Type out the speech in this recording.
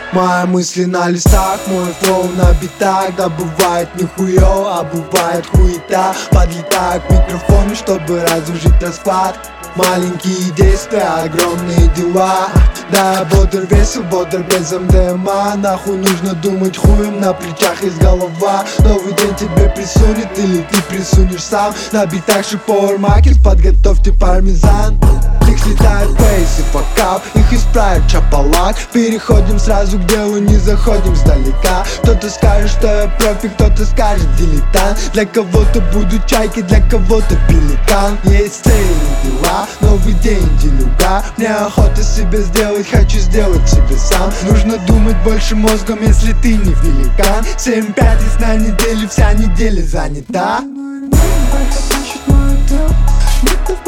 Мои мысли на листах, мой флоу на битах. Да бывает нихуё, а бывает хуета. Подлетаю к микрофону, чтобы разрушить расклад. Маленькие действия, огромные дела. Да, я бодр, весел, бодр без МДМА. Нахуй нужно думать хуем, на плечах есть голова. Новый день тебе присунет или ты присунешь сам. На битах Power Market, подготовьте пармезан. Их слетает бейс и факап, их исправит чапалак. Переходим сразу к делу, не заходим сдалека. Кто-то скажет, что я профи, кто-то скажет дилетант. Для кого-то буду чайки, для кого-то пеликан. Есть цели, дела, новый день, делюга. Мне охота себе сделать, хочу сделать себе сам. Нужно думать больше мозгом, если ты не великан. 7-5 из на неделю, вся неделя занята. Значит, мое тело,